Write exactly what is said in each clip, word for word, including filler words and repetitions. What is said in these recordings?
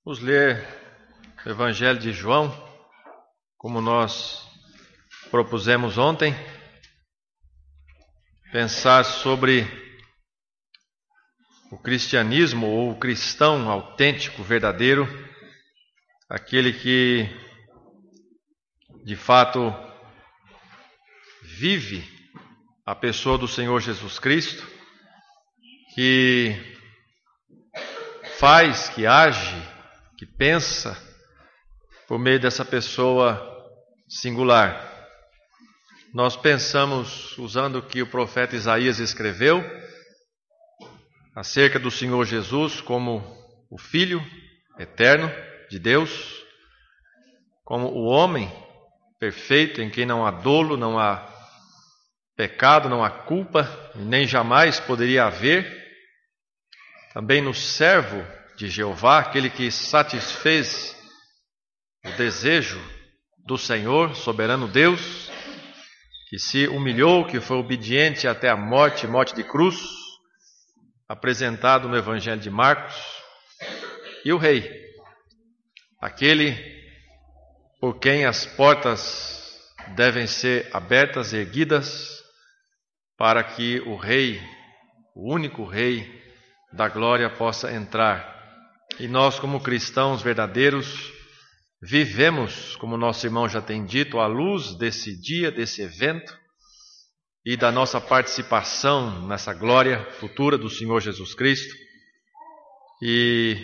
Vamos ler o Evangelho de João, como nós propusemos ontem, pensar sobre o cristianismo ou o cristão autêntico, verdadeiro, aquele que de fato vive a pessoa do Senhor Jesus Cristo, que faz, que age, que pensa por meio dessa pessoa singular. Nós pensamos, usando o que o profeta Isaías escreveu, acerca do Senhor Jesus como o Filho eterno de Deus, como o homem perfeito, em quem não há dolo, não há pecado, não há culpa, nem jamais poderia haver. Também no servo de Jeová, aquele que satisfez o desejo do Senhor, soberano Deus, que se humilhou, que foi obediente até a morte, morte de cruz, apresentado no Evangelho de Marcos. E o Rei, aquele por quem as portas devem ser abertas, erguidas, para que o Rei, o único Rei da glória, possa entrar. E nós, como cristãos verdadeiros, vivemos, como nosso irmão já tem dito, à luz desse dia, desse evento e da nossa participação nessa glória futura do Senhor Jesus Cristo. E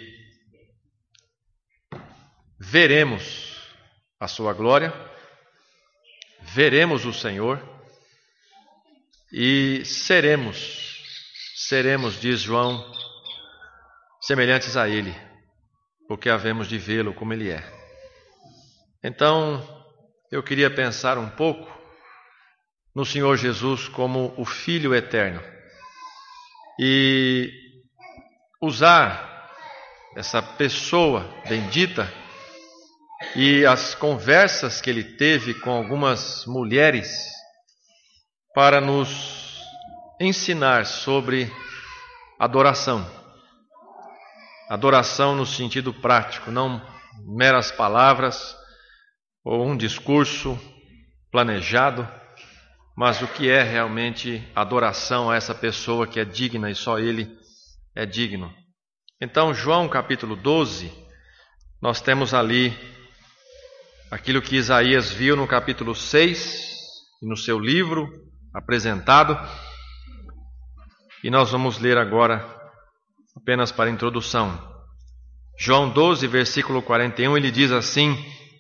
veremos a sua glória, veremos o Senhor e seremos, seremos, diz João, semelhantes a Ele, porque havemos de vê-lo como Ele é. Então, eu queria pensar um pouco no Senhor Jesus como o Filho eterno e usar essa pessoa bendita e as conversas que Ele teve com algumas mulheres para nos ensinar sobre adoração. Adoração no sentido prático, não meras palavras ou um discurso planejado, mas o que é realmente adoração a essa pessoa que é digna e só Ele é digno. Então, João capítulo doze, nós temos ali aquilo que Isaías viu no capítulo seis, no seu livro apresentado, e nós vamos ler agora apenas para introdução. João doze, versículo quarenta e um, ele diz assim: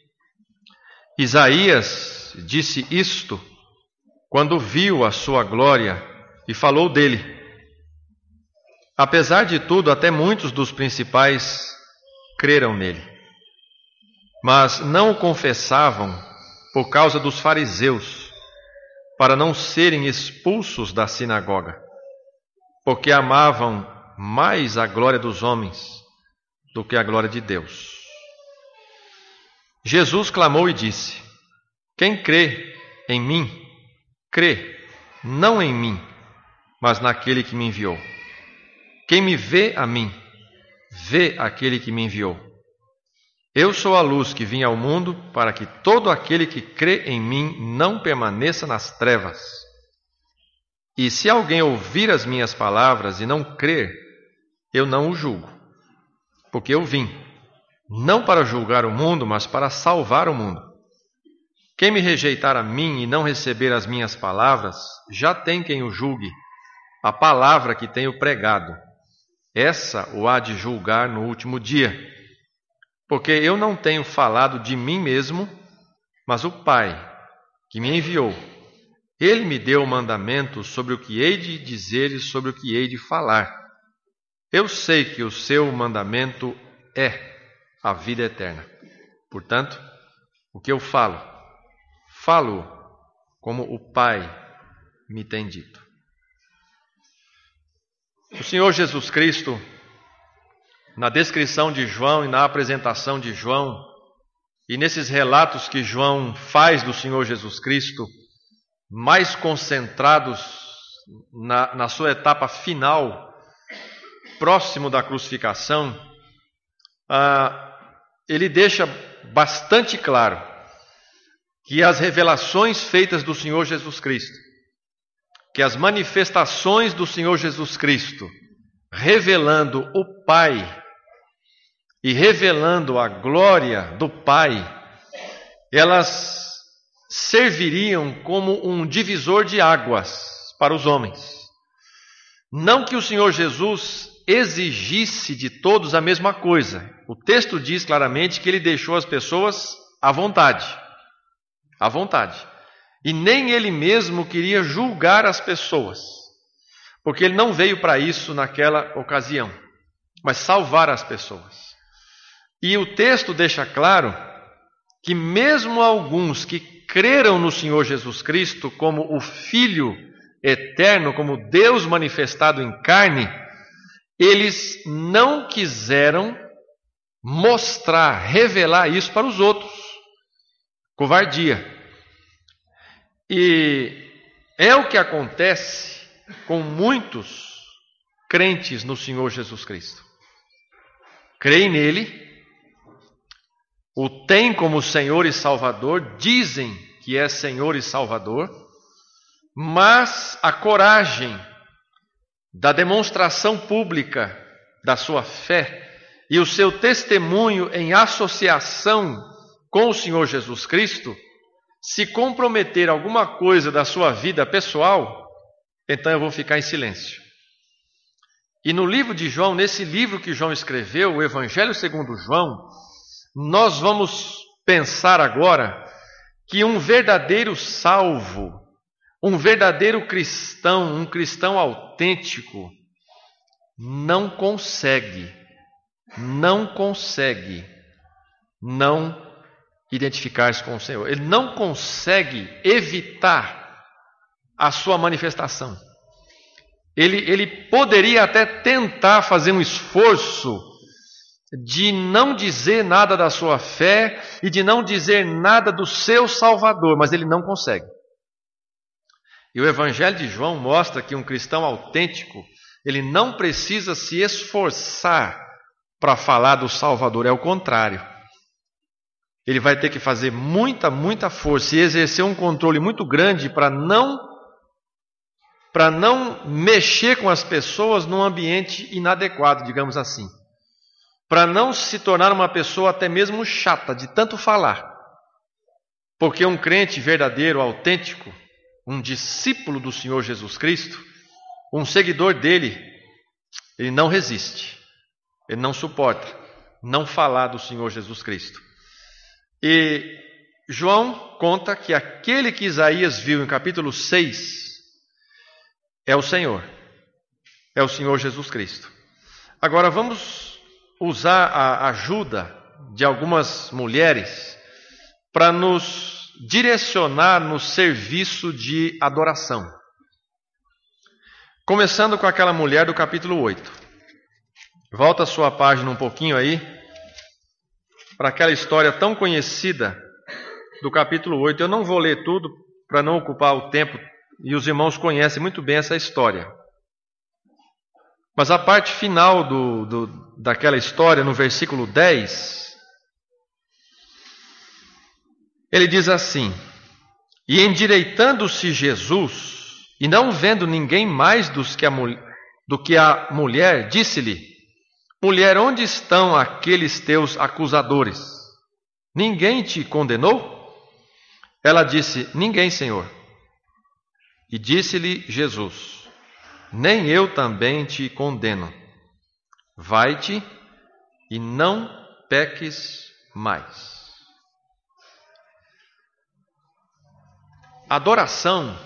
Isaías disse isto quando viu a sua glória e falou dele. Apesar de tudo, até muitos dos principais creram nele, mas não o confessavam por causa dos fariseus, para não serem expulsos da sinagoga, porque amavam mais a glória dos homens do que a glória de Deus. Jesus clamou e disse: Quem crê em mim, crê não em mim, mas naquele que me enviou. Quem me vê a mim, vê aquele que me enviou. Eu sou a luz que vim ao mundo para que todo aquele que crê em mim não permaneça nas trevas. E se alguém ouvir as minhas palavras e não crer, eu não o julgo, porque eu vim, não para julgar o mundo, mas para salvar o mundo. Quem me rejeitar a mim e não receber as minhas palavras, já tem quem o julgue, a palavra que tenho pregado. Essa o há de julgar no último dia. Porque eu não tenho falado de mim mesmo, mas o Pai, que me enviou, Ele me deu o mandamento sobre o que hei de dizer e sobre o que hei de falar. Eu sei que o seu mandamento é a vida eterna. Portanto, o que eu falo, falo como o Pai me tem dito. O Senhor Jesus Cristo, na descrição de João e na apresentação de João, e nesses relatos que João faz do Senhor Jesus Cristo, mais concentrados na, na sua etapa final, próximo da crucificação, ah, ele deixa bastante claro que as revelações feitas do Senhor Jesus Cristo, que as manifestações do Senhor Jesus Cristo, revelando o Pai e revelando a glória do Pai, elas serviriam como um divisor de águas para os homens. Não que o Senhor Jesus exigisse de todos a mesma coisa. O texto diz claramente que ele deixou as pessoas à vontade. À vontade. E nem ele mesmo queria julgar as pessoas, porque ele não veio para isso naquela ocasião, mas salvar as pessoas. E o texto deixa claro que mesmo alguns que creram no Senhor Jesus Cristo como o Filho eterno, como Deus manifestado em carne, eles não quiseram mostrar, revelar isso para os outros. Covardia. E é o que acontece com muitos crentes no Senhor Jesus Cristo. Creem nele, o têm como Senhor e Salvador, dizem que é Senhor e Salvador, mas a coragem da demonstração pública da sua fé e o seu testemunho em associação com o Senhor Jesus Cristo, se comprometer alguma coisa da sua vida pessoal, então eu vou ficar em silêncio. E no livro de João, nesse livro que João escreveu, o Evangelho segundo João, nós vamos pensar agora que um verdadeiro salvo, um verdadeiro cristão, um cristão autêntico, não consegue, não consegue não identificar-se com o Senhor. Ele não consegue evitar a sua manifestação. Ele, ele poderia até tentar fazer um esforço de não dizer nada da sua fé e de não dizer nada do seu Salvador, mas ele não consegue. E o Evangelho de João mostra que um cristão autêntico, ele não precisa se esforçar para falar do Salvador, é o contrário. Ele vai ter que fazer muita, muita força e exercer um controle muito grande para não, para não mexer com as pessoas num ambiente inadequado, digamos assim. Para não se tornar uma pessoa até mesmo chata de tanto falar. Porque um crente verdadeiro, autêntico, um discípulo do Senhor Jesus Cristo, um seguidor dele, ele não resiste, ele não suporta não falar do Senhor Jesus Cristo. E João conta que aquele que Isaías viu em capítulo seis é o Senhor, é o Senhor Jesus Cristo. Agora vamos usar a ajuda de algumas mulheres para nos direcionar no serviço de adoração. Começando com aquela mulher do capítulo oito. Volta a sua página um pouquinho aí, para aquela história tão conhecida do capítulo oito. Eu não vou ler tudo para não ocupar o tempo, e os irmãos conhecem muito bem essa história. Mas a parte final do, do, daquela história, no versículo dez, ele diz assim: e endireitando-se Jesus, e não vendo ninguém mais dos que a, do que a mulher, disse-lhe: mulher, onde estão aqueles teus acusadores? Ninguém te condenou? Ela disse: ninguém, Senhor. E disse-lhe Jesus: nem eu também te condeno. Vai-te e não peques mais. Adoração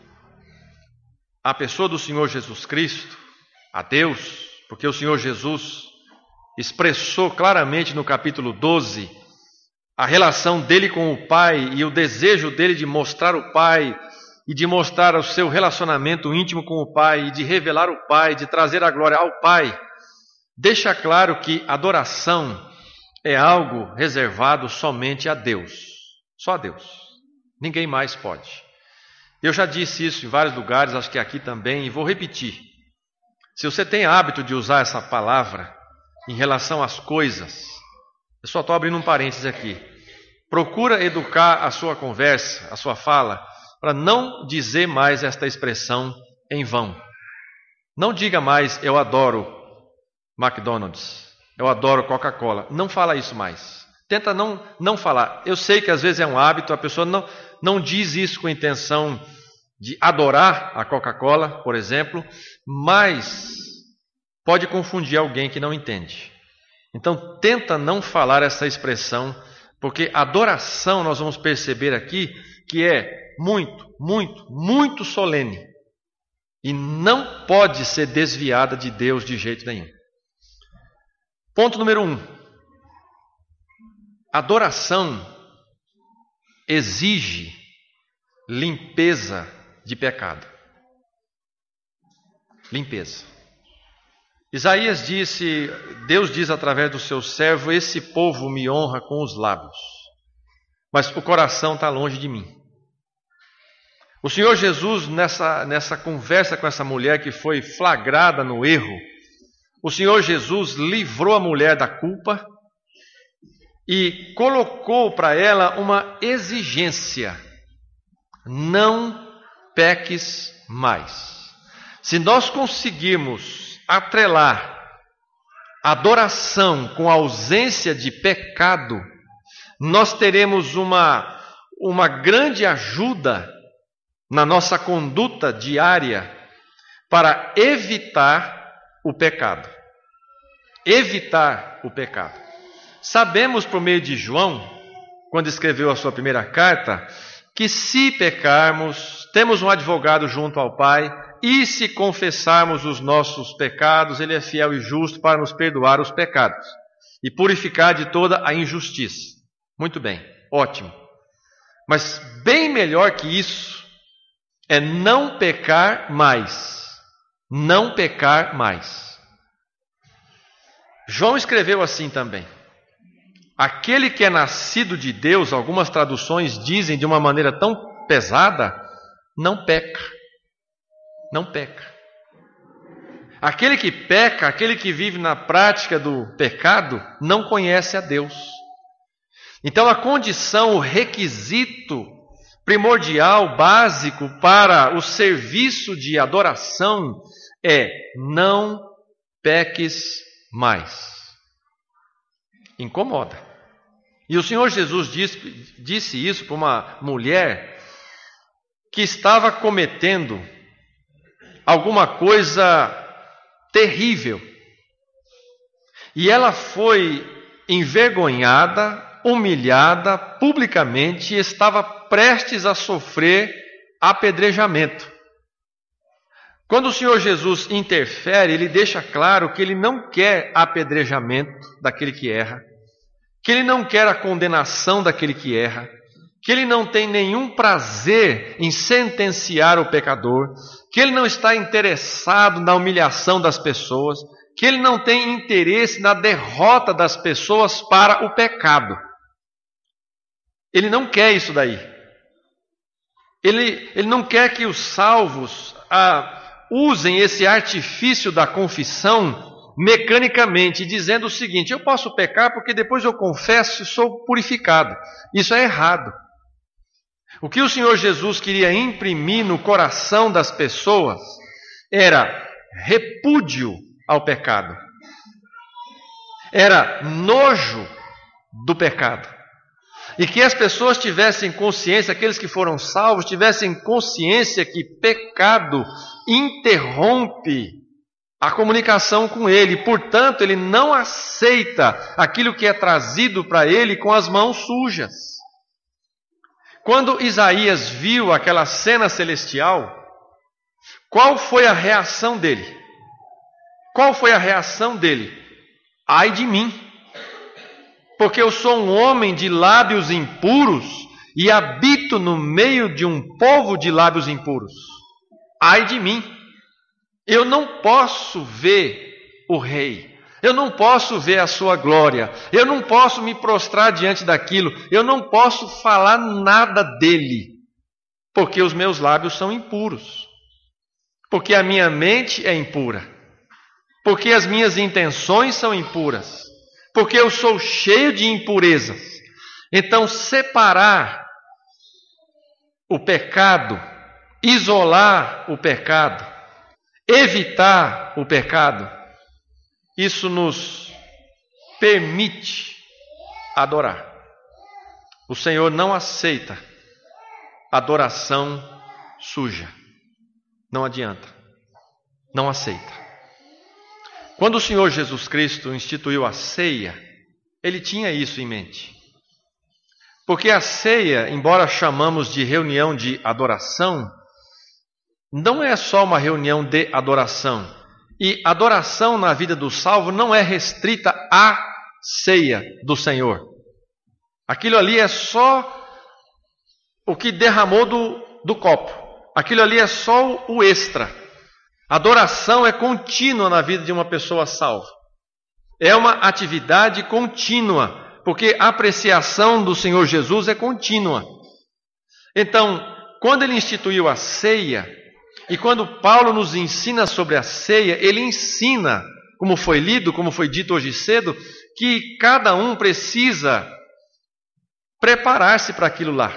à pessoa do Senhor Jesus Cristo, a Deus, porque o Senhor Jesus expressou claramente no capítulo doze a relação dele com o Pai e o desejo dele de mostrar o Pai e de mostrar o seu relacionamento íntimo com o Pai e de revelar o Pai, de trazer a glória ao Pai. Deixa claro que adoração é algo reservado somente a Deus, só a Deus. Ninguém mais pode. Eu já disse isso em vários lugares, acho que aqui também, e vou repetir. Se você tem hábito de usar essa palavra em relação às coisas, Eu só estou abrindo um parênteses aqui. Procura educar a sua conversa, a sua fala, para não dizer mais esta expressão em vão. Não diga mais, eu adoro McDonald's, eu adoro Coca-Cola. Não fala isso mais. Tenta não, não falar. Eu sei que às vezes é um hábito, a pessoa não, não diz isso com a intenção de adorar a Coca-Cola, por exemplo, mas pode confundir alguém que não entende. Então, tenta não falar essa expressão, porque adoração, nós vamos perceber aqui, que é muito, muito, muito solene. E não pode ser desviada de Deus de jeito nenhum. Ponto número um. Adoração exige limpeza de pecado. Limpeza. Isaías disse, Deus diz através do seu servo, esse povo me honra com os lábios, mas o coração está longe de mim. O Senhor Jesus, nessa, nessa conversa com essa mulher que foi flagrada no erro, o Senhor Jesus livrou a mulher da culpa e colocou para ela uma exigência: não peques mais. Se nós conseguirmos atrelar adoração com ausência de pecado, nós teremos uma, uma grande ajuda na nossa conduta diária para evitar o pecado. Evitar o pecado. Sabemos por meio de João, quando escreveu a sua primeira carta, que se pecarmos, temos um advogado junto ao Pai, e se confessarmos os nossos pecados, Ele é fiel e justo para nos perdoar os pecados e purificar de toda a injustiça. Muito bem, ótimo. Mas bem melhor que isso é não pecar mais. Não pecar mais. João escreveu assim também: aquele que é nascido de Deus, algumas traduções dizem de uma maneira tão pesada, não peca. Não peca. Aquele que peca, aquele que vive na prática do pecado, não conhece a Deus. Então a condição, o requisito primordial, básico para o serviço de adoração é: não peques mais. Incomoda. E o Senhor Jesus disse, disse isso para uma mulher que estava cometendo alguma coisa terrível. E ela foi envergonhada, humilhada publicamente e estava prestes a sofrer apedrejamento. Quando o Senhor Jesus interfere, Ele deixa claro que Ele não quer apedrejamento daquele que erra, que Ele não quer a condenação daquele que erra, que Ele não tem nenhum prazer em sentenciar o pecador, que Ele não está interessado na humilhação das pessoas, que Ele não tem interesse na derrota das pessoas para o pecado. Ele não quer isso daí. Ele, ele não quer que os salvos ah, usem esse artifício da confissão mecanicamente, dizendo o seguinte: eu posso pecar porque depois eu confesso e sou purificado. Isso é errado. O que o Senhor Jesus queria imprimir no coração das pessoas era repúdio ao pecado. Era nojo do pecado. E que as pessoas tivessem consciência, aqueles que foram salvos, tivessem consciência que pecado interrompe a comunicação com Ele. Portanto, Ele não aceita aquilo que é trazido para Ele com as mãos sujas. Quando Isaías viu aquela cena celestial, qual foi a reação dele? Qual foi a reação dele? Ai de mim, porque eu sou um homem de lábios impuros e habito no meio de um povo de lábios impuros. Ai de mim, eu não posso ver o rei. Eu não posso ver a sua glória, eu não posso me prostrar diante daquilo, eu não posso falar nada dele, porque os meus lábios são impuros, porque a minha mente é impura, porque as minhas intenções são impuras, porque eu sou cheio de impurezas. Então, separar o pecado, isolar o pecado, evitar o pecado, isso nos permite adorar. O Senhor não aceita adoração suja. Não adianta. Não aceita. Quando o Senhor Jesus Cristo instituiu a ceia, Ele tinha isso em mente. Porque a ceia, embora chamamos de reunião de adoração, não é só uma reunião de adoração. E adoração na vida do salvo não é restrita à ceia do Senhor. Aquilo ali é só o que derramou do, do copo. Aquilo ali é só o extra. Adoração é contínua na vida de uma pessoa salva. É uma atividade contínua, porque a apreciação do Senhor Jesus é contínua. Então, quando Ele instituiu a ceia, e quando Paulo nos ensina sobre a ceia, ele ensina, como foi lido, como foi dito hoje cedo, que cada um precisa preparar-se para aquilo lá.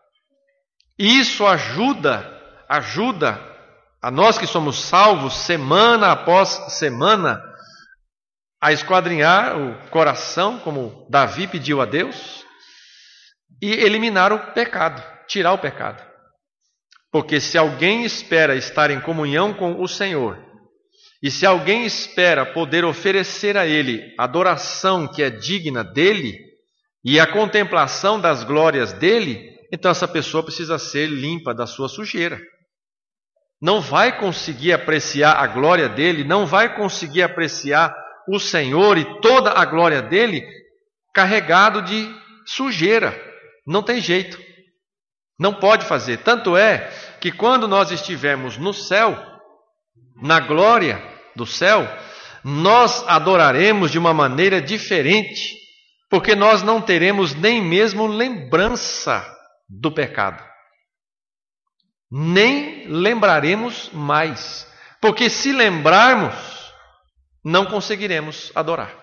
E isso ajuda, ajuda a nós que somos salvos, semana após semana, a esquadrinhar o coração, como Davi pediu a Deus, e eliminar o pecado, tirar o pecado. Porque se alguém espera estar em comunhão com o Senhor, e se alguém espera poder oferecer a Ele adoração que é digna dEle, e a contemplação das glórias dEle, então essa pessoa precisa ser limpa da sua sujeira. Não vai conseguir apreciar a glória dEle, não vai conseguir apreciar o Senhor e toda a glória dEle carregado de sujeira. Não tem jeito. Não pode fazer. Tanto é que quando nós estivermos no céu, na glória do céu, nós adoraremos de uma maneira diferente, porque nós não teremos nem mesmo lembrança do pecado. Nem lembraremos mais. Porque se lembrarmos, não conseguiremos adorar.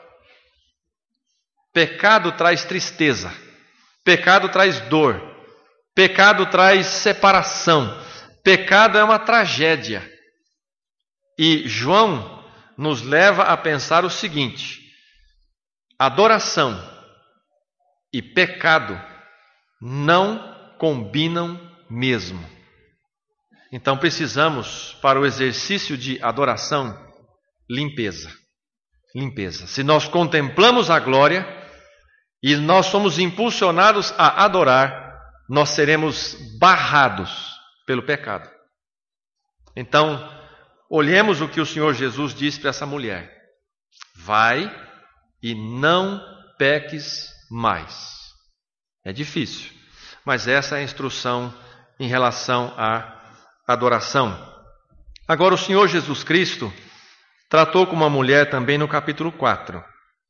Pecado traz tristeza. Pecado traz dor. Pecado traz separação. Pecado é uma tragédia. E João nos leva a pensar o seguinte: adoração e pecado não combinam mesmo. Então precisamos, para o exercício de adoração, limpeza. Limpeza. Se nós contemplamos a glória e nós somos impulsionados a adorar, nós seremos barrados pelo pecado. Então, olhemos o que o Senhor Jesus disse para essa mulher: vai e não peques mais. É difícil, mas essa é a instrução em relação à adoração. Agora, o Senhor Jesus Cristo tratou com uma mulher também no capítulo quatro.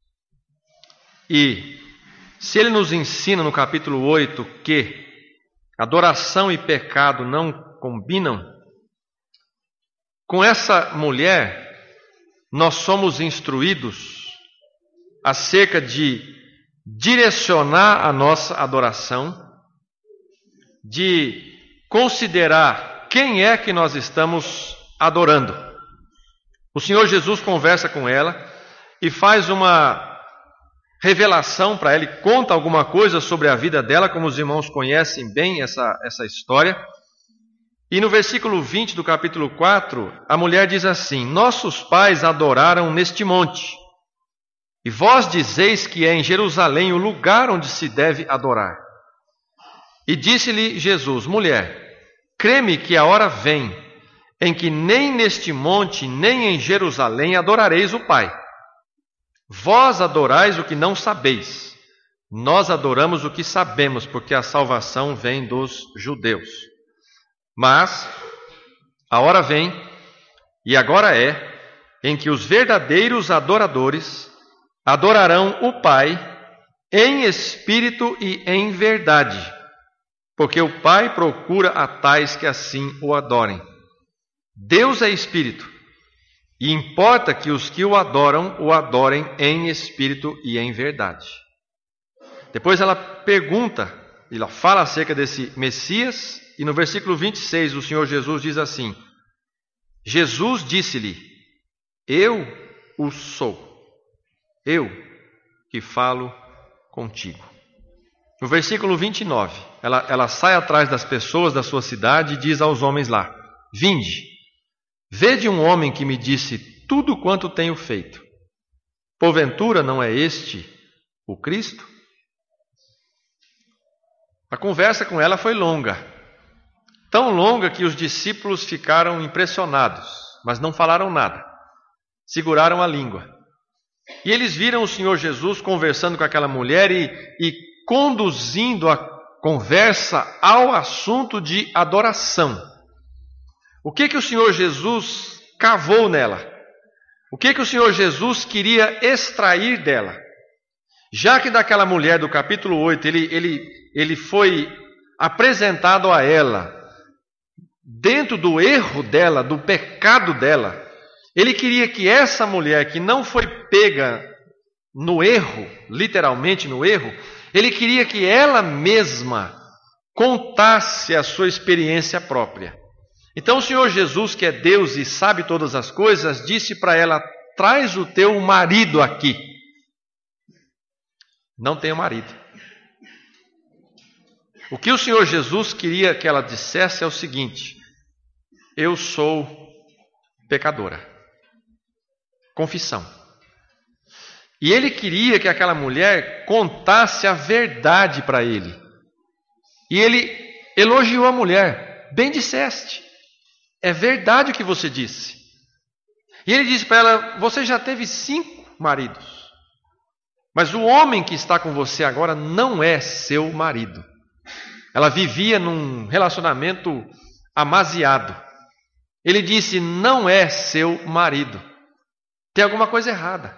E se ele nos ensina no capítulo oito que adoração e pecado não combinam, com essa mulher nós somos instruídos acerca de direcionar a nossa adoração, de considerar quem é que nós estamos adorando. O Senhor Jesus conversa com ela e faz uma revelação para ela, e conta alguma coisa sobre a vida dela, como os irmãos conhecem bem essa, essa história. E no versículo vinte do capítulo quatro, a mulher diz assim: nossos pais adoraram neste monte, e vós dizeis que é em Jerusalém o lugar onde se deve adorar. E disse-lhe Jesus: mulher, crê-me que a hora vem em que nem neste monte, nem em Jerusalém adorareis o Pai. Vós adorais o que não sabeis, nós adoramos o que sabemos, porque a salvação vem dos judeus. Mas a hora vem, e agora é, em que os verdadeiros adoradores adorarão o Pai em espírito e em verdade, porque o Pai procura a tais que assim o adorem. Deus é espírito, E importa que os que o adoram, o adorem em espírito e em verdade. Depois ela pergunta, ela fala acerca desse Messias, e no versículo vinte e seis o Senhor Jesus diz assim: Jesus disse-lhe: eu o sou, eu que falo contigo. No versículo vinte e nove, ela, ela sai atrás das pessoas da sua cidade e diz aos homens lá: vinde, vede um homem que me disse tudo quanto tenho feito. Porventura não é este o Cristo? A conversa com ela foi longa, tão longa que os discípulos ficaram impressionados, mas não falaram nada, seguraram a língua. E eles viram o Senhor Jesus conversando com aquela mulher e, e conduzindo a conversa ao assunto de adoração. O que que o Senhor Jesus cavou nela? O que que o Senhor Jesus queria extrair dela? Já que daquela mulher do capítulo oito, ele, ele, ele foi apresentado a ela, dentro do erro dela, do pecado dela, ele queria que essa mulher que não foi pega no erro, literalmente no erro, ele queria que ela mesma contasse a sua experiência própria. Então o Senhor Jesus, que é Deus e sabe todas as coisas, disse para ela: traz o teu marido aqui. Não tenho marido. O que o Senhor Jesus queria que ela dissesse é o seguinte: eu sou pecadora. Confissão. E ele queria que aquela mulher contasse a verdade para ele. E ele elogiou a mulher: bem disseste, é verdade o que você disse. E ele disse para ela: você já teve cinco maridos, mas o homem que está com você agora não é seu marido. Ela vivia num relacionamento amasiado. Ele disse: não é seu marido. Tem alguma coisa errada.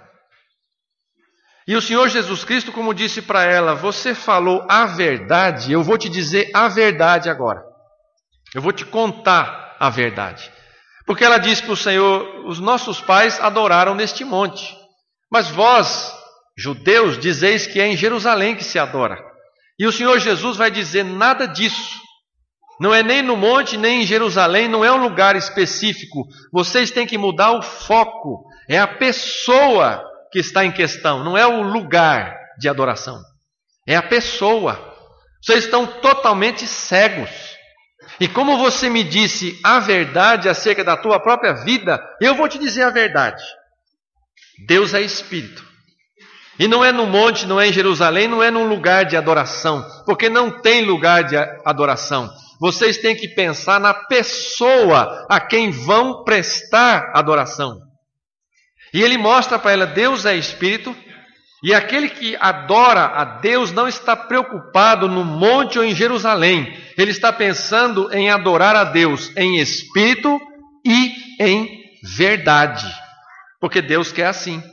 E o Senhor Jesus Cristo, como disse para ela: você falou a verdade, eu vou te dizer a verdade agora. Eu vou te contar a verdade. Porque ela disse para o Senhor: os nossos pais adoraram neste monte, mas vós, judeus, dizeis que é em Jerusalém que se adora. E o Senhor Jesus vai dizer: nada disso. Não é nem no monte, nem em Jerusalém, não é um lugar específico. Vocês têm que mudar o foco. É a pessoa que está em questão, não é o lugar de adoração. É a pessoa. Vocês estão totalmente cegos. E como você me disse a verdade acerca da tua própria vida, eu vou te dizer a verdade. Deus é Espírito. E não é no monte, não é em Jerusalém, não é num lugar de adoração, porque não tem lugar de adoração. Vocês têm que pensar na pessoa a quem vão prestar adoração. E ele mostra para ela: Deus é Espírito, e aquele que adora a Deus não está preocupado no monte ou em Jerusalém. Ele está pensando em adorar a Deus em espírito e em verdade, porque Deus quer assim.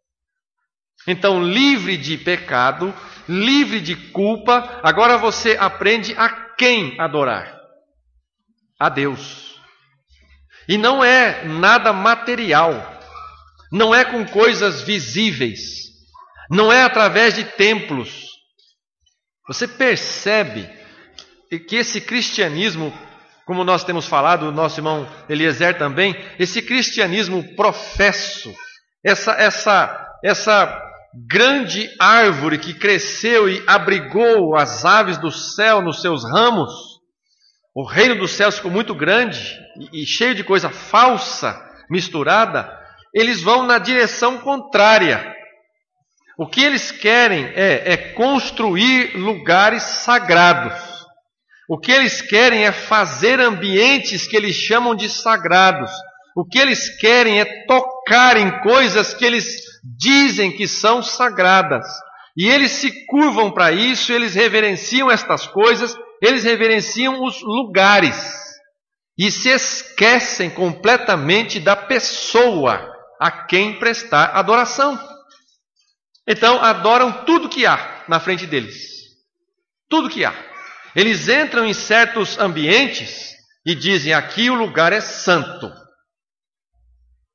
Então, livre de pecado, livre de culpa, agora você aprende a quem adorar? A Deus. E não é nada material. Não é com coisas visíveis. Não é através de templos. Você percebe que esse cristianismo, como nós temos falado, o nosso irmão Eliezer também, esse cristianismo professo, essa, essa, essa grande árvore que cresceu e abrigou as aves do céu nos seus ramos, o reino dos céus ficou muito grande e, e cheio de coisa falsa, misturada, eles vão na direção contrária. O que eles querem é, é construir lugares sagrados. O que eles querem é fazer ambientes que eles chamam de sagrados. O que eles querem é tocar em coisas que eles dizem que são sagradas. E eles se curvam para isso, eles reverenciam estas coisas, eles reverenciam os lugares. E se esquecem completamente da pessoa a quem prestar adoração. Então adoram tudo que há na frente deles. Tudo que há. Eles entram em certos ambientes e dizem: aqui o lugar é santo.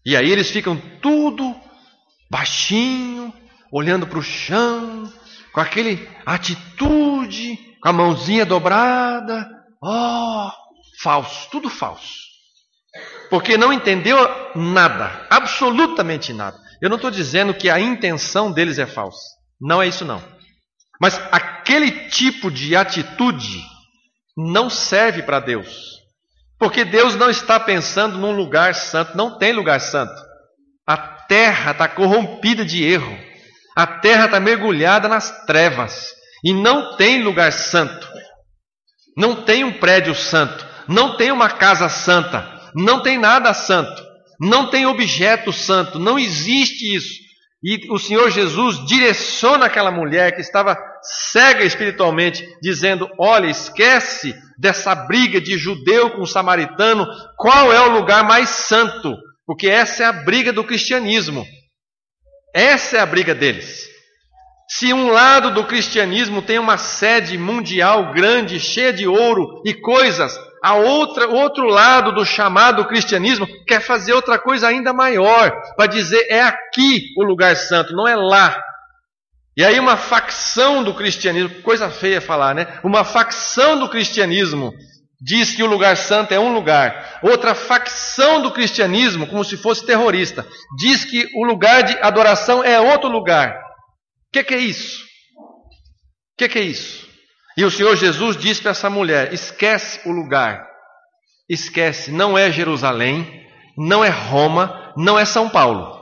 E aí eles ficam tudo baixinho, olhando para o chão, com aquele atitude, com a mãozinha dobrada. Oh, falso, tudo falso. Porque não entendeu nada, absolutamente nada. Eu não estou dizendo que a intenção deles é falsa. Não é isso não. Mas aquele tipo de atitude não serve para Deus. Porque Deus não está pensando num lugar santo. Não tem lugar santo. A terra está corrompida de erro. A terra está mergulhada nas trevas. E não tem lugar santo. Não tem um prédio santo. Não tem uma casa santa. Não tem nada santo. Não tem objeto santo. Não existe isso. E o Senhor Jesus direciona aquela mulher que estava cega espiritualmente, dizendo: olha, esquece dessa briga de judeu com samaritano. Qual é o lugar mais santo? Porque essa é a briga do cristianismo. Essa é a briga deles. Se um lado do cristianismo tem uma sede mundial grande, cheia de ouro e coisas, a outra, outro lado do chamado cristianismo quer fazer outra coisa ainda maior, para dizer: é aqui o lugar santo, não é lá. E aí uma facção do cristianismo, coisa feia falar, né? Uma facção do cristianismo diz que o lugar santo é um lugar. Outra facção do cristianismo, como se fosse terrorista, diz que o lugar de adoração é outro lugar. O que, que é isso? O que, que é isso? E o Senhor Jesus disse para essa mulher: esquece o lugar. Esquece, não é Jerusalém, não é Roma, não é São Paulo.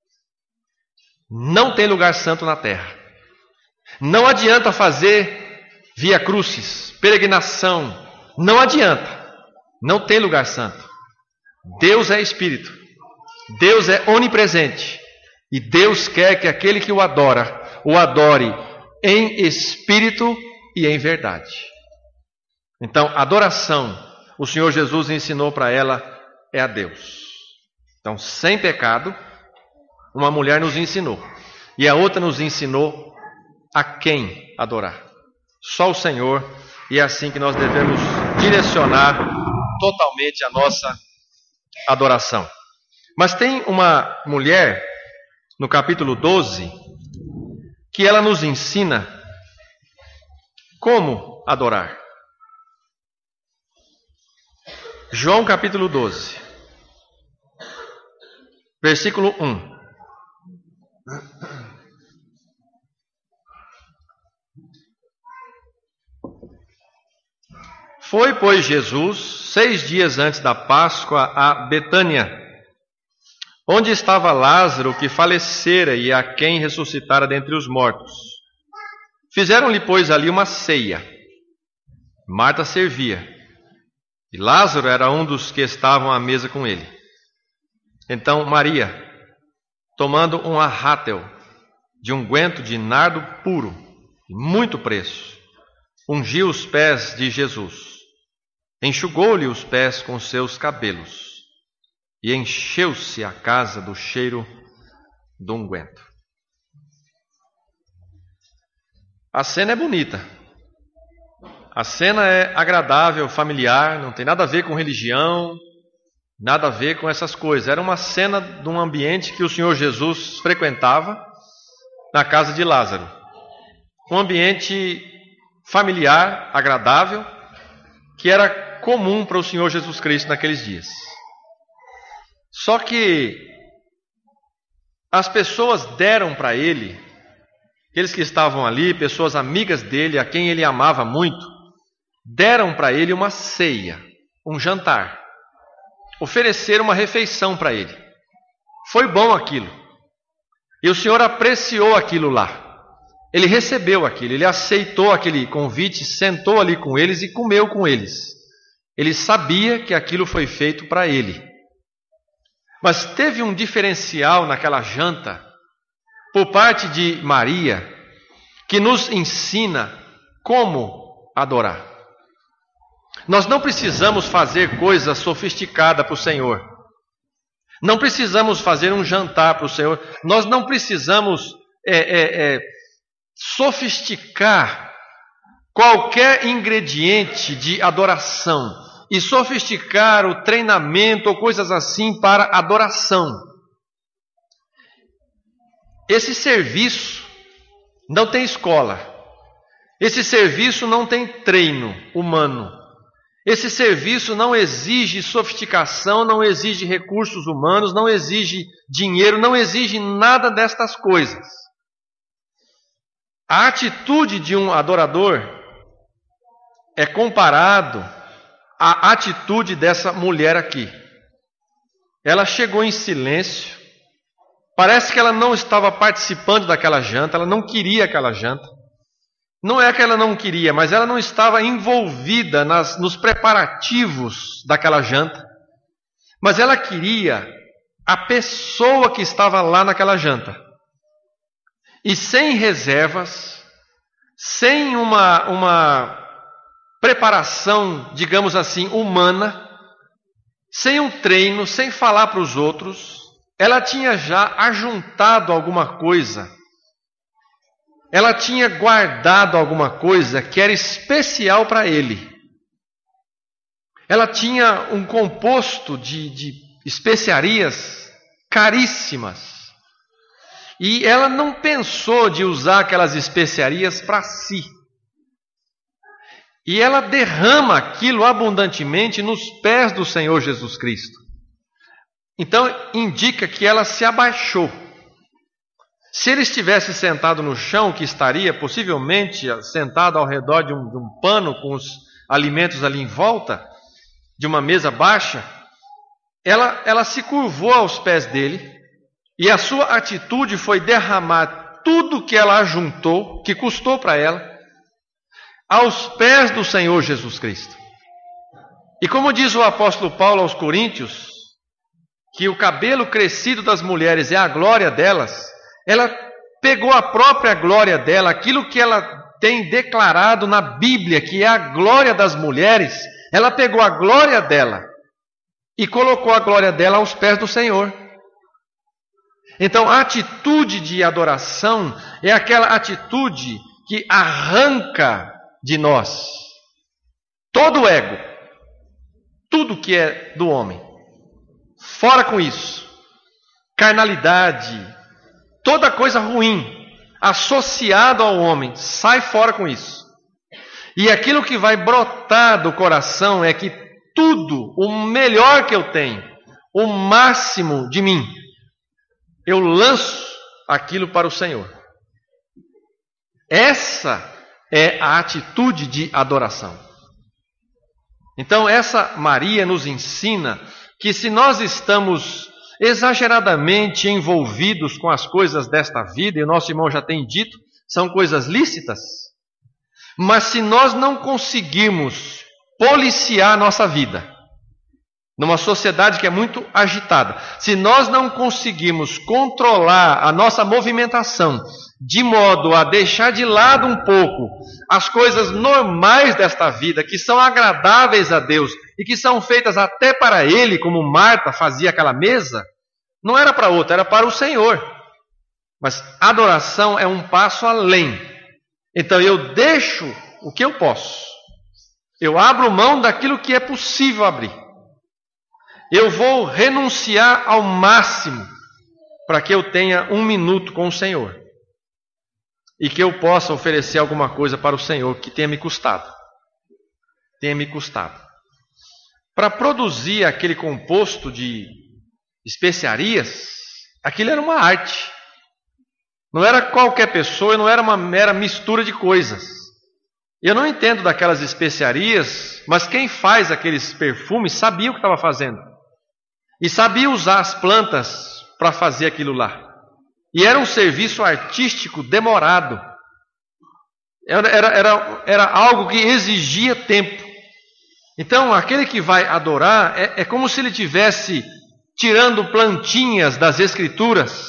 Não tem lugar santo na terra. Não adianta fazer via crucis, peregrinação. Não adianta. Não tem lugar santo. Deus é Espírito. Deus é onipresente. E Deus quer que aquele que o adora, o adore em espírito e em verdade. Então, adoração, o Senhor Jesus ensinou para ela, é a Deus. Então, sem pecado, uma mulher nos ensinou. E a outra nos ensinou a quem adorar. Só o Senhor. E é assim que nós devemos direcionar totalmente a nossa adoração. Mas tem uma mulher, no capítulo doze, que ela nos ensina como adorar. João capítulo doze, versículo um. Foi, pois, Jesus, seis dias antes da Páscoa, a Betânia, onde estava Lázaro, que falecera e a quem ressuscitara dentre os mortos. Fizeram-lhe, pois, ali uma ceia. Marta servia, e Lázaro era um dos que estavam à mesa com ele. Então Maria, tomando um arrátel de unguento de nardo puro, de muito preço, ungiu os pés de Jesus, enxugou-lhe os pés com seus cabelos, e encheu-se a casa do cheiro do unguento. A cena é bonita. A cena é agradável, familiar, não tem nada a ver com religião, nada a ver com essas coisas. Era uma cena de um ambiente que o Senhor Jesus frequentava na casa de Lázaro. Um ambiente familiar, agradável, que era comum para o Senhor Jesus Cristo naqueles dias. Só que as pessoas deram para ele, aqueles que estavam ali, pessoas amigas dele, a quem ele amava muito, deram para ele uma ceia, um jantar. Ofereceram uma refeição para ele. Foi bom aquilo. E o Senhor apreciou aquilo lá. Ele recebeu aquilo, ele aceitou aquele convite, sentou ali com eles e comeu com eles. Ele sabia que aquilo foi feito para ele. Mas teve um diferencial naquela janta, por parte de Maria, que nos ensina como adorar. Nós não precisamos fazer coisa sofisticada para o Senhor. Não precisamos fazer um jantar para o Senhor. Nós não precisamos é, é, é, sofisticar qualquer ingrediente de adoração e sofisticar o treinamento ou coisas assim para adoração. esse serviço não tem escola. Esse serviço não tem treino humano. Esse serviço não exige sofisticação, não exige recursos humanos, não exige dinheiro, não exige nada destas coisas. A atitude de um adorador é comparado à atitude dessa mulher aqui. Ela chegou em silêncio, parece que ela não estava participando daquela janta, ela não queria aquela janta. Não é que ela não queria, mas ela não estava envolvida nas, nos preparativos daquela janta. Mas ela queria a pessoa que estava lá naquela janta. E sem reservas, sem uma, uma preparação, digamos assim, humana, sem um treino, sem falar para os outros, ela tinha já ajuntado alguma coisa. Ela tinha guardado alguma coisa que era especial para ele. Ela tinha um composto de, de especiarias caríssimas. E ela não pensou de usar aquelas especiarias para si. E ela derrama aquilo abundantemente nos pés do Senhor Jesus Cristo. Então indica que ela se abaixou. Se ele estivesse sentado no chão, que estaria possivelmente sentado ao redor de um, de um pano com os alimentos ali em volta, de uma mesa baixa, ela, ela se curvou aos pés dele e a sua atitude foi derramar tudo que ela ajuntou, que custou para ela, aos pés do Senhor Jesus Cristo. E como diz o apóstolo Paulo aos Coríntios, que o cabelo crescido das mulheres é a glória delas, ela pegou a própria glória dela, aquilo que ela tem declarado na Bíblia, que é a glória das mulheres, ela pegou a glória dela e colocou a glória dela aos pés do Senhor. Então, a atitude de adoração é aquela atitude que arranca de nós todo o ego, tudo que é do homem. Fora com isso. Carnalidade, toda coisa ruim associada ao homem, sai fora com isso. E aquilo que vai brotar do coração é que tudo, o melhor que eu tenho, o máximo de mim, eu lanço aquilo para o Senhor. Essa é a atitude de adoração. Então essa Maria nos ensina que se nós estamos exageradamente envolvidos com as coisas desta vida, e o nosso irmão já tem dito, são coisas lícitas, mas se nós não conseguirmos policiar nossa vida, numa sociedade que é muito agitada, se nós não conseguirmos controlar a nossa movimentação, de modo a deixar de lado um pouco as coisas normais desta vida, que são agradáveis a Deus e que são feitas até para Ele, como Marta fazia aquela mesa, não era para outra, era para o Senhor. Mas adoração é um passo além. Então eu deixo o que eu posso, eu abro mão daquilo que é possível abrir, eu vou renunciar ao máximo para que eu tenha um minuto com o Senhor e que eu possa oferecer alguma coisa para o Senhor que tenha me custado. Tenha me custado. Para produzir aquele composto de especiarias, aquilo era uma arte. Não era qualquer pessoa, não era uma mera mistura de coisas. Eu não entendo daquelas especiarias, mas quem faz aqueles perfumes sabia o que estava fazendo. E sabia usar as plantas para fazer aquilo lá. E era um serviço artístico demorado. Era, era, era, era algo que exigia tempo. Então, aquele que vai adorar é, é como se ele estivesse tirando plantinhas das Escrituras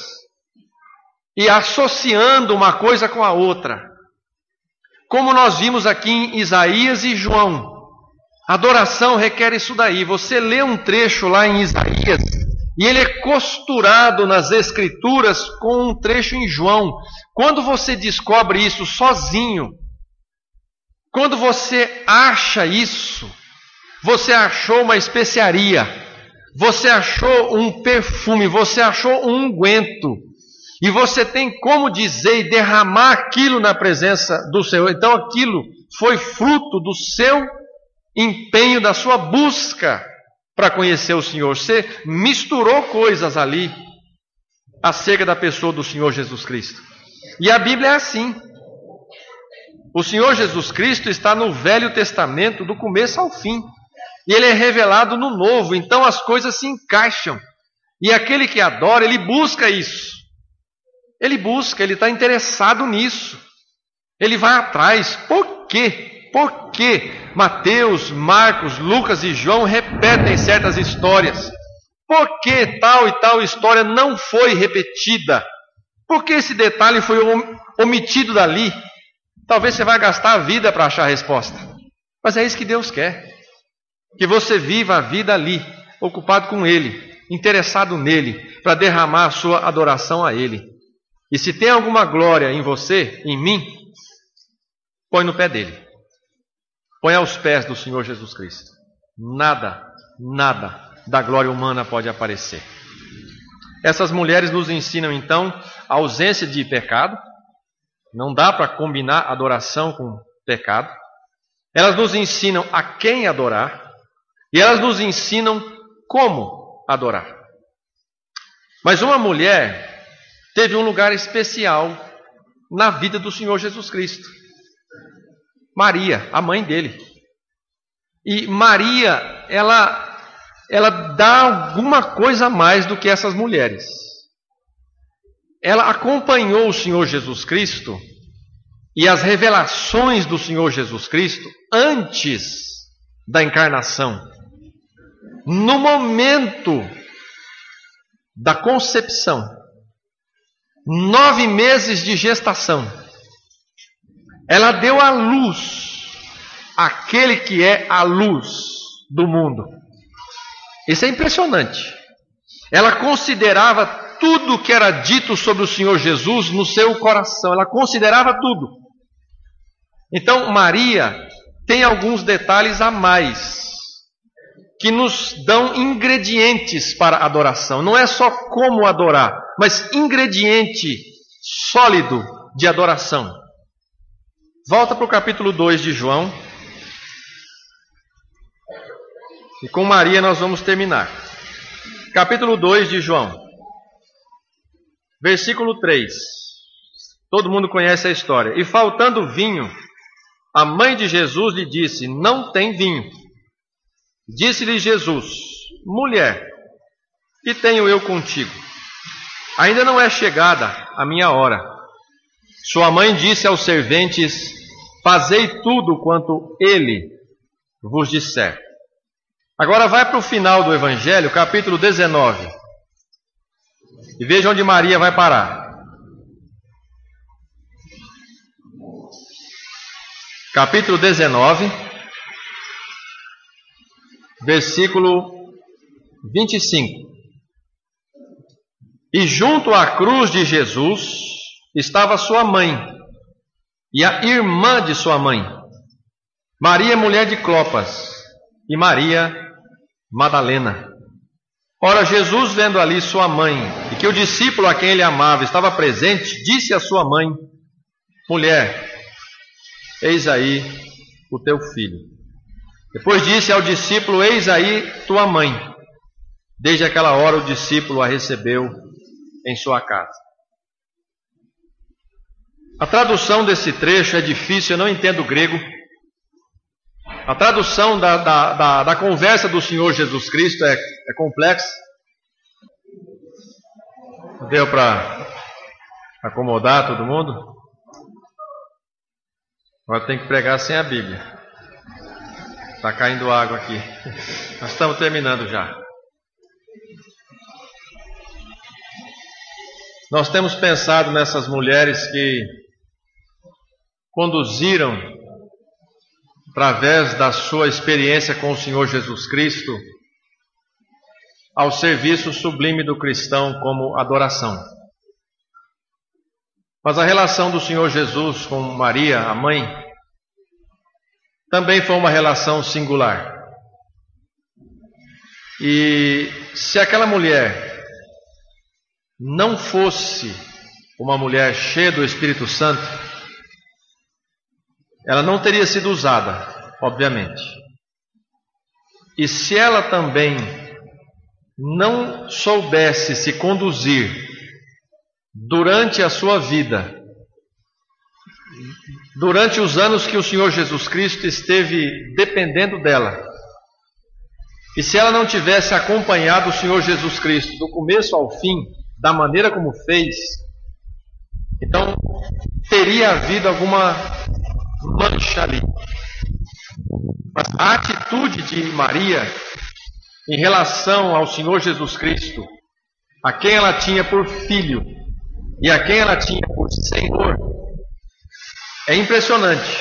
e associando uma coisa com a outra. Como nós vimos aqui em Isaías e João. Adoração requer isso daí. Você lê um trecho lá em Isaías e ele é costurado nas Escrituras com um trecho em João. Quando você descobre isso sozinho, quando você acha isso, você achou uma especiaria, você achou um perfume, você achou um unguento. E você tem como dizer e derramar aquilo na presença do Senhor. Então aquilo foi fruto do seu empenho, da sua busca para conhecer o Senhor. Você misturou coisas ali acerca da pessoa do Senhor Jesus Cristo. E a Bíblia é assim. O Senhor Jesus Cristo está no Velho Testamento, do começo ao fim. E Ele é revelado no Novo. Então as coisas se encaixam. E aquele que adora, ele busca isso. Ele busca, ele está interessado nisso. Ele vai atrás. Por quê? Por que Mateus, Marcos, Lucas e João repetem certas histórias? Por que tal e tal história não foi repetida? Por que esse detalhe foi omitido dali? Talvez você vai gastar a vida para achar a resposta. Mas é isso que Deus quer. Que você viva a vida ali, ocupado com Ele, interessado nele, para derramar a sua adoração a Ele. E se tem alguma glória em você, em mim, põe no pé dele. Põe aos pés do Senhor Jesus Cristo. Nada, nada da glória humana pode aparecer. Essas mulheres nos ensinam então a ausência de pecado. Não dá para combinar adoração com pecado. Elas nos ensinam a quem adorar. E elas nos ensinam como adorar. Mas uma mulher teve um lugar especial na vida do Senhor Jesus Cristo. Maria, a mãe dele. E Maria, ela, ela dá alguma coisa a mais do que essas mulheres. Ela acompanhou o Senhor Jesus Cristo e as revelações do Senhor Jesus Cristo antes da encarnação. No momento da concepção, nove meses de gestação, ela deu à luz aquele que é a luz do mundo. Isso é impressionante. Ela considerava tudo que era dito sobre o Senhor Jesus no seu coração. Ela considerava tudo. Então Maria tem alguns detalhes a mais que nos dão ingredientes para a adoração. Não é só como adorar, mas ingrediente sólido de adoração. Volta para o capítulo dois de João. E com Maria nós vamos terminar. Capítulo dois de João. Versículo três. Todo mundo conhece a história. E faltando vinho, a mãe de Jesus lhe disse: não tem vinho. Disse-lhe Jesus: mulher, que tenho eu contigo? Ainda não é chegada a minha hora. Sua mãe disse aos serventes: fazei tudo quanto ele vos disser. Agora vai para o final do Evangelho, capítulo dezenove. E veja onde Maria vai parar. Capítulo dezenove, versículo vinte e cinco. E junto à cruz de Jesus estava sua mãe e a irmã de sua mãe, Maria, mulher de Clopas, e Maria Madalena. Ora, Jesus, vendo ali sua mãe e que o discípulo a quem ele amava estava presente, disse à sua mãe: mulher, eis aí o teu filho. Depois disse ao discípulo: eis aí tua mãe. Desde aquela hora o discípulo a recebeu em sua casa. A tradução desse trecho é difícil, eu não entendo o grego. A tradução da, da, da, da conversa do Senhor Jesus Cristo é, é complexa. Deu para acomodar todo mundo? Agora tem que pregar sem a Bíblia. Está caindo água aqui. Nós estamos terminando já. Nós temos pensado nessas mulheres que conduziram, através da sua experiência com o Senhor Jesus Cristo, ao serviço sublime do cristão como adoração. Mas a relação do Senhor Jesus com Maria, a mãe, também foi uma relação singular. E se aquela mulher não fosse uma mulher cheia do Espírito Santo, ela não teria sido usada, obviamente. E se ela também não soubesse se conduzir durante a sua vida, durante os anos que o Senhor Jesus Cristo esteve dependendo dela, e se ela não tivesse acompanhado o Senhor Jesus Cristo do começo ao fim, da maneira como fez, então teria havido alguma mancha ali. Mas a atitude de Maria em relação ao Senhor Jesus Cristo, a quem ela tinha por filho e a quem ela tinha por Senhor, é impressionante.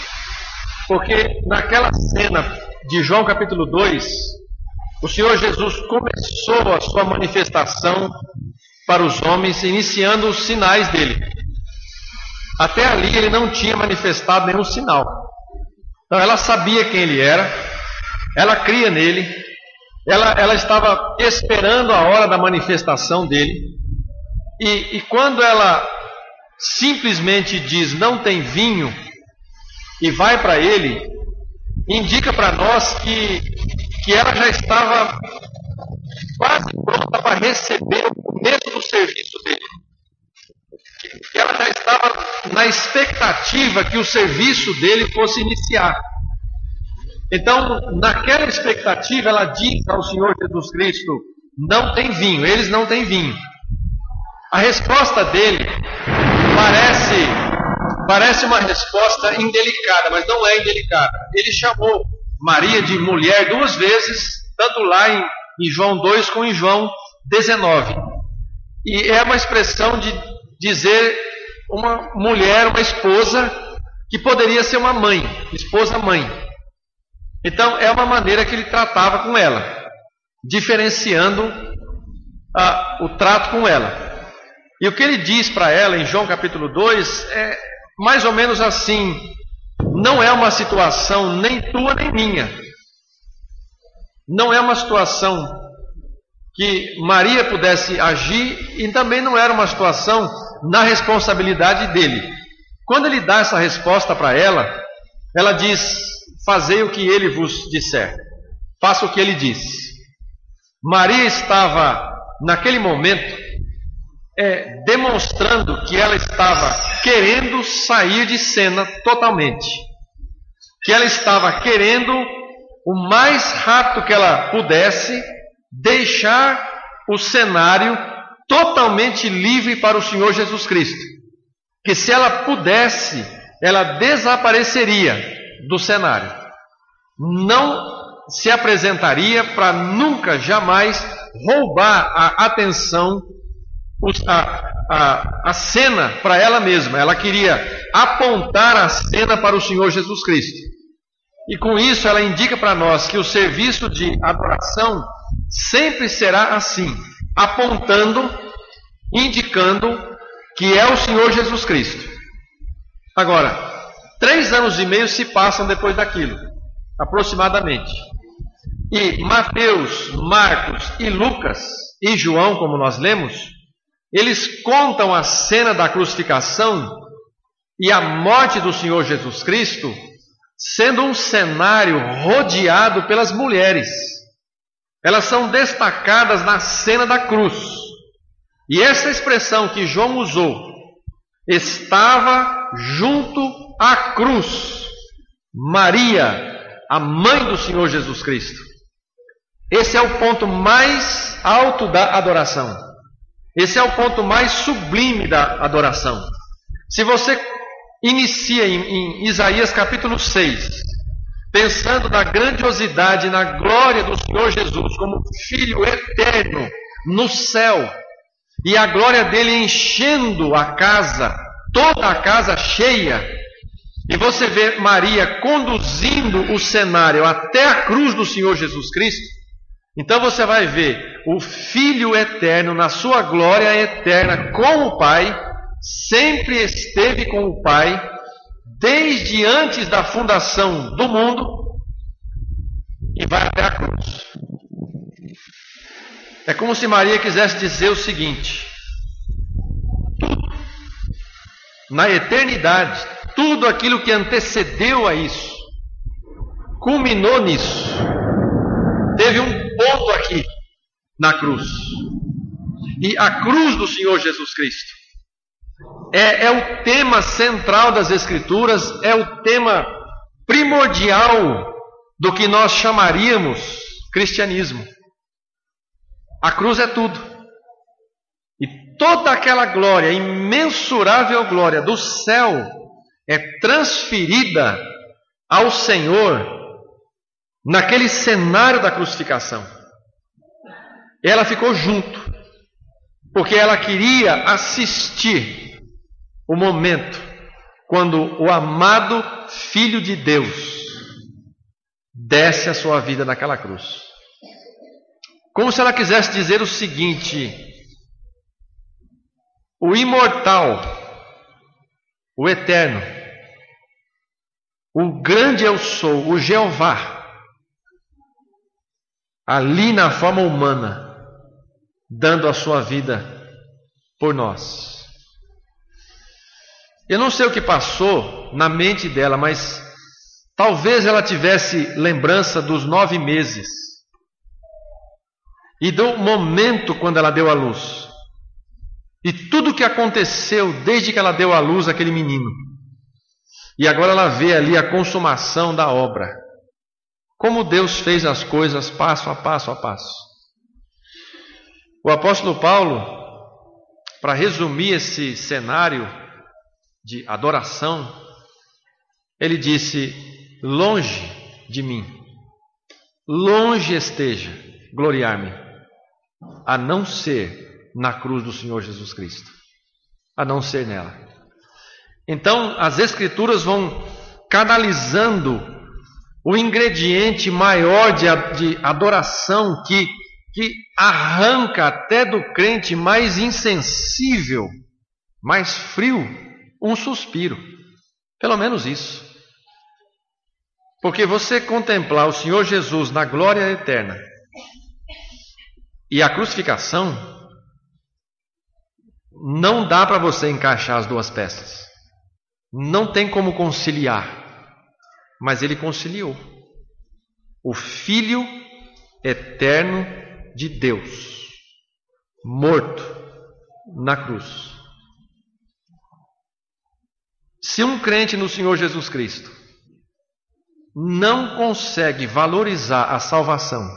Porque naquela cena de João capítulo dois, o Senhor Jesus começou a sua manifestação para os homens, iniciando os sinais dele. Até ali ele não tinha manifestado nenhum sinal. Então ela sabia quem ele era, ela cria nele, ela, ela estava esperando a hora da manifestação dele. E, e quando ela simplesmente diz não tem vinho e vai para ele, indica para nós que, que ela já estava quase pronta para receber o começo do serviço dele. Que ela já estava na expectativa que o serviço dele fosse iniciar. Então, naquela expectativa, ela diz ao Senhor Jesus Cristo: não tem vinho, eles não têm vinho. A resposta dele parece, parece uma resposta indelicada, mas não é indelicada. Ele chamou Maria de mulher duas vezes, tanto lá em, em João dois como em João dezenove. E é uma expressão de dizer uma mulher, uma esposa, que poderia ser uma mãe, esposa-mãe. Então é uma maneira que ele tratava com ela, diferenciando ah, o trato com ela. E o que ele diz para ela em João capítulo dois é mais ou menos assim: não é uma situação nem tua nem minha, não é uma situação que Maria pudesse agir, e também não era uma situação na responsabilidade dele. Quando ele dá essa resposta para ela, ela diz: fazei o que ele vos disser, faça o que ele disse. Maria estava naquele momento é, demonstrando que ela estava querendo sair de cena totalmente, que ela estava querendo o mais rápido que ela pudesse deixar o cenário totalmente livre para o Senhor Jesus Cristo. Que se ela pudesse, ela desapareceria do cenário, não se apresentaria para nunca, jamais roubar a atenção, a, a, a cena para ela mesma. Ela queria apontar a cena para o Senhor Jesus Cristo. E com isso ela indica para nós que o serviço de adoração sempre será assim, apontando, indicando que é o Senhor Jesus Cristo. Agora, três anos e meio se passam depois daquilo, aproximadamente. E Mateus, Marcos e Lucas e João, como nós lemos, eles contam a cena da crucificação e a morte do Senhor Jesus Cristo sendo um cenário rodeado pelas mulheres. Elas são destacadas na cena da cruz. E essa expressão que João usou, estava junto à cruz Maria, a mãe do Senhor Jesus Cristo. Esse é o ponto mais alto da adoração. Esse é o ponto mais sublime da adoração. Se você inicia em, em Isaías capítulo seis, pensando na grandiosidade, na glória do Senhor Jesus como Filho eterno no céu, e a glória dele enchendo a casa, toda a casa cheia, e você vê Maria conduzindo o cenário até a cruz do Senhor Jesus Cristo, então você vai ver o Filho eterno na sua glória eterna com o Pai, sempre esteve com o Pai, desde antes da fundação do mundo, e vai até a cruz. É como se Maria quisesse dizer o seguinte: tudo na eternidade, tudo aquilo que antecedeu a isso, culminou nisso. Teve um ponto aqui na cruz. E a cruz do Senhor Jesus Cristo é, é o tema central das Escrituras, é o tema primordial do que nós chamaríamos cristianismo. A cruz é tudo. E toda aquela glória, imensurável glória do céu, é transferida ao Senhor naquele cenário da crucificação. Ela ficou junto, porque ela queria assistir o momento quando o amado Filho de Deus desce a sua vida naquela cruz. Como se ela quisesse dizer o seguinte: o imortal, o eterno, o grande eu sou, o Jeová, ali na forma humana, dando a sua vida por nós. Eu não sei o que passou na mente dela, mas talvez ela tivesse lembrança dos nove meses e do momento quando ela deu à luz, e tudo o que aconteceu desde que ela deu à luz aquele menino. E agora ela vê ali a consumação da obra, como Deus fez as coisas passo a passo a passo. O apóstolo Paulo, para resumir esse cenário de adoração, ele disse: longe de mim, longe esteja gloriar-me, a não ser na cruz do Senhor Jesus Cristo, a não ser nela. Então as Escrituras vão canalizando o ingrediente maior de, de adoração que, que arranca até do crente mais insensível, mais frio, um suspiro. Pelo menos isso. Porque você contemplar o Senhor Jesus na glória eterna e a crucificação, não dá para você encaixar as duas peças. Não tem como conciliar. Mas ele conciliou. O Filho eterno de Deus, morto na cruz. Se um crente no Senhor Jesus Cristo não consegue valorizar a salvação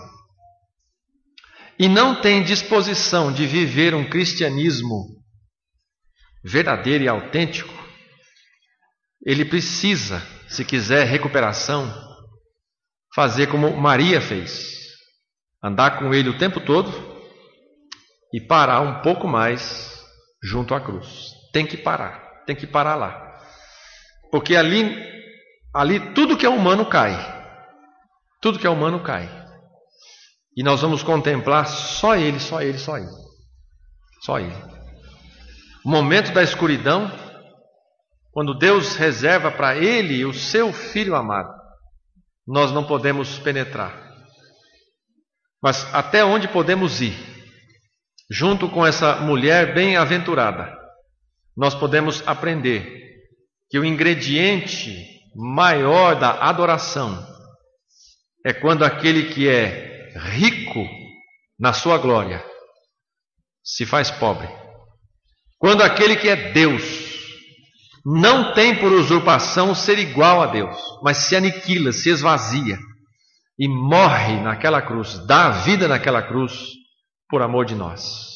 e não tem disposição de viver um cristianismo verdadeiro e autêntico, ele precisa, se quiser recuperação, fazer como Maria fez: andar com ele o tempo todo e parar um pouco mais junto à cruz. Tem que parar, tem que parar lá. Porque ali, ali tudo que é humano cai. Tudo que é humano cai. E nós vamos contemplar só ele, só ele, só ele. Só ele. O momento da escuridão, quando Deus reserva para ele o seu Filho amado, nós não podemos penetrar. Mas até onde podemos ir? Junto com essa mulher bem-aventurada, nós podemos aprender que o ingrediente maior da adoração é quando aquele que é rico na sua glória se faz pobre. Quando aquele que é Deus não tem por usurpação ser igual a Deus, mas se aniquila, se esvazia e morre naquela cruz, dá a vida naquela cruz por amor de nós.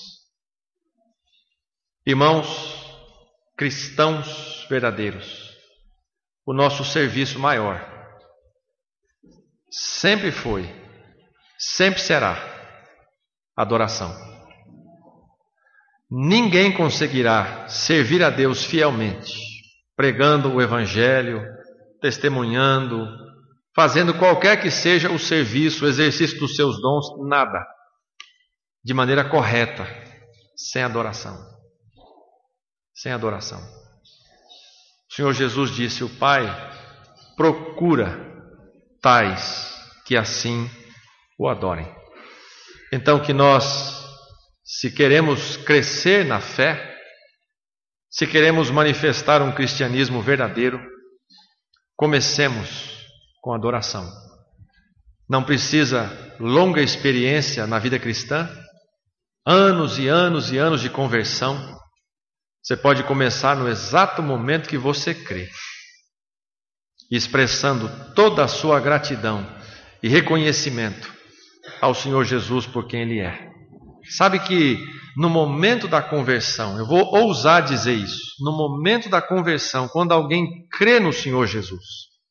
Irmãos, cristãos verdadeiros, o nosso serviço maior sempre foi, sempre será adoração. Ninguém conseguirá servir a Deus fielmente, pregando o Evangelho, testemunhando, fazendo qualquer que seja o serviço, o exercício dos seus dons, nada, de maneira correta, sem adoração. Sem adoração. O Senhor Jesus disse: o Pai procura tais que assim o adorem. Então que nós, se queremos crescer na fé, Se queremos manifestar um cristianismo verdadeiro, comecemos com adoração. Não precisa longa experiência na vida cristã, anos e anos e anos de conversão. Você pode começar no exato momento que você crê, expressando toda a sua gratidão e reconhecimento ao Senhor Jesus por quem Ele é. Sabe que no momento da conversão, eu vou ousar dizer isso, no momento da conversão, quando alguém crê no Senhor Jesus,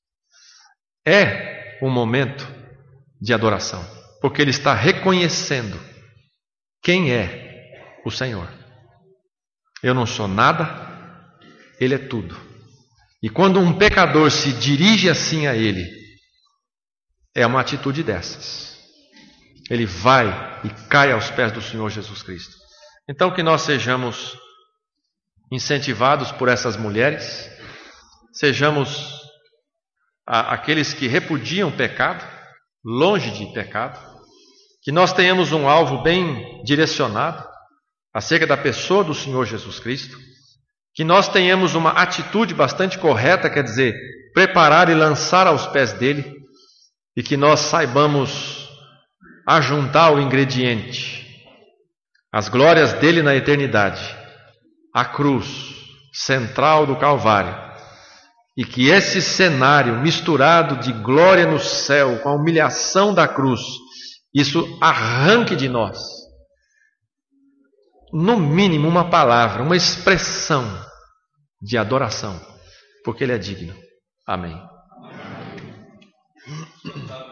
é um momento de adoração, porque ele está reconhecendo quem é o Senhor. Eu não sou nada, Ele é tudo. E quando um pecador se dirige assim a Ele, é uma atitude dessas. Ele vai e cai aos pés do Senhor Jesus Cristo. Então que nós sejamos incentivados por essas mulheres, sejamos a, aqueles que repudiam o pecado, longe de pecado, que nós tenhamos um alvo bem direcionado acerca da pessoa do Senhor Jesus Cristo, que nós tenhamos uma atitude bastante correta, quer dizer, preparar e lançar aos pés dele, e que nós saibamos ajuntar o ingrediente, as glórias dele na eternidade, a cruz central do Calvário, e que esse cenário misturado de glória no céu com a humilhação da cruz, isso arranque de nós, no mínimo uma palavra, uma expressão de adoração, porque Ele é digno. Amém. Amém.